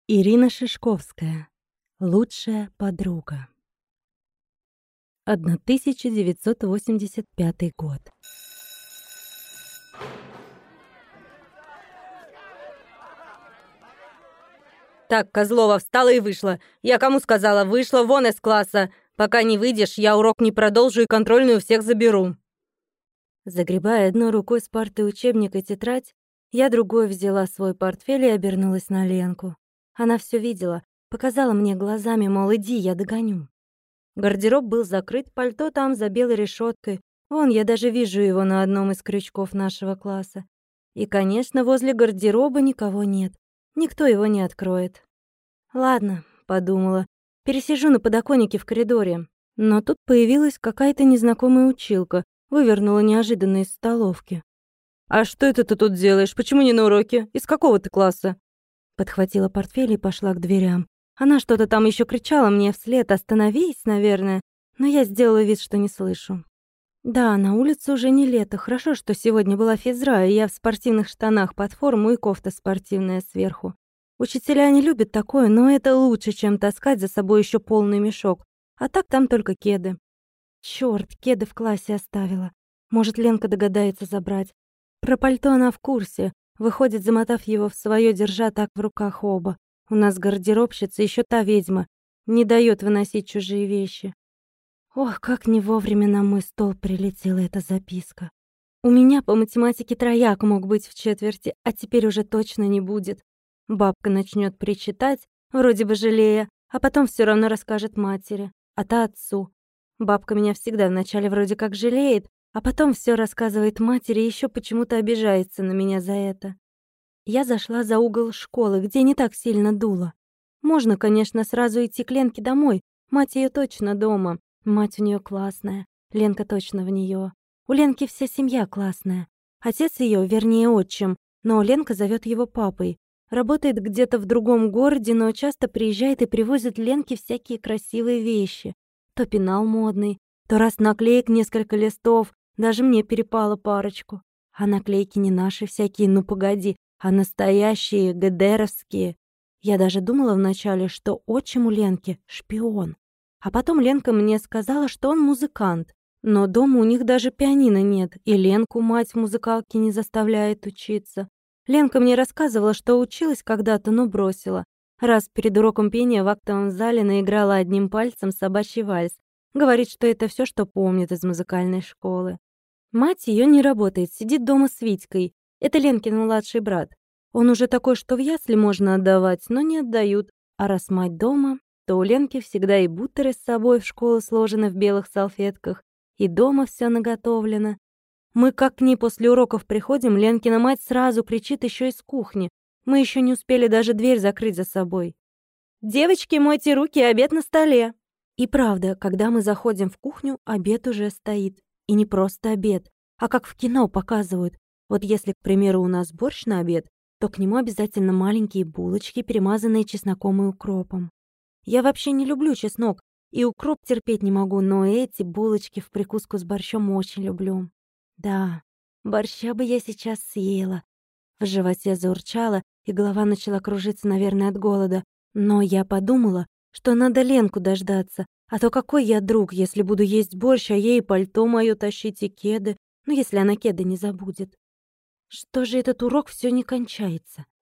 Ирина Шишковская. Лучшая подруга. 1985 год. Так, Козлова встала и вышла. Я кому сказала? Вышла вон из класса. Пока не выйдешь, я урок не продолжу и контрольную всех заберу. Загребая одной рукой с парты учебник и тетрадь, я другой взяла свой портфель и обернулась на Ленку. Она все видела, показала мне глазами, мол, иди, я догоню. Гардероб был закрыт, пальто там за белой решеткой. Вон, я даже вижу его на одном из крючков нашего класса. И, конечно, возле гардероба никого нет. Никто его не откроет. «Ладно», — подумала, — «пересижу на подоконнике в коридоре». Но тут появилась какая-то незнакомая училка, вывернула неожиданно из столовки. «А что это ты тут делаешь? Почему не на уроке? Из какого ты класса?» Подхватила портфель и пошла к дверям. Она что-то там еще кричала мне вслед: «Остановись», наверное, но я сделала вид, что не слышу. Да, на улице уже не лето. Хорошо, что сегодня была физра, и я в спортивных штанах под форму и кофта спортивная сверху. Учителя не любят такое, но это лучше, чем таскать за собой еще полный мешок. А так там только кеды. Черт, кеды в классе оставила. Может, Ленка догадается забрать. Про пальто она в курсе. Выходит, замотав его в свое, держа так в руках оба. У нас гардеробщица, еще та ведьма, не дает выносить чужие вещи. Ох, как не вовремя на мой стол прилетела эта записка. У меня по математике трояк мог быть в четверти, а теперь уже точно не будет. Бабка начнет причитать, вроде бы жалея, а потом все равно расскажет матери, а та отцу. Бабка меня всегда вначале вроде как жалеет, а потом все рассказывает матери и еще почему-то обижается на меня за это. Я зашла за угол школы, где не так сильно дуло. Можно, конечно, сразу идти к Ленке домой. Мать ее точно дома. Мать у нее классная. Ленка точно в нее. У Ленки вся семья классная. Отец ее, вернее, отчим, но Ленка зовет его папой. Работает где-то в другом городе, но часто приезжает и привозит Ленке всякие красивые вещи. То пенал модный, то раз наклеек несколько листов, даже мне перепало парочку. А наклейки не наши всякие, ну погоди, а настоящие, ГДРовские. Я даже думала вначале, что отчим у Ленки шпион. А потом Ленка мне сказала, что он музыкант. Но дома у них даже пианино нет, и Ленку мать в музыкалке не заставляет учиться. Ленка мне рассказывала, что училась когда-то, но бросила. Раз перед уроком пения в актовом зале наиграла одним пальцем собачий вальс. Говорит, что это все, что помнит из музыкальной школы. Мать ее не работает, сидит дома с Витькой. Это Ленкин младший брат. Он уже такой, что в ясли можно отдавать, но не отдают. А раз мать дома, то у Ленки всегда и бутеры с собой в школу сложены в белых салфетках, и дома все наготовлено. Мы как к ней после уроков приходим, Ленкина мать сразу кричит еще из кухни. Мы еще не успели даже дверь закрыть за собой. «Девочки, мойте руки, обед на столе!» И правда, когда мы заходим в кухню, обед уже стоит. И не просто обед, а как в кино показывают. Вот если, к примеру, у нас борщ на обед, то к нему обязательно маленькие булочки, перемазанные чесноком и укропом. Я вообще не люблю чеснок, и укроп терпеть не могу, но эти булочки в прикуску с борщом очень люблю. Да, борща бы я сейчас съела. В животе заурчало, и голова начала кружиться, наверное, от голода. Но я подумала, что надо Ленку дождаться, а то какой я друг, если буду есть борщ, а ей пальто моё тащить и кеды, ну если она кеды не забудет. Что же этот урок все не кончается?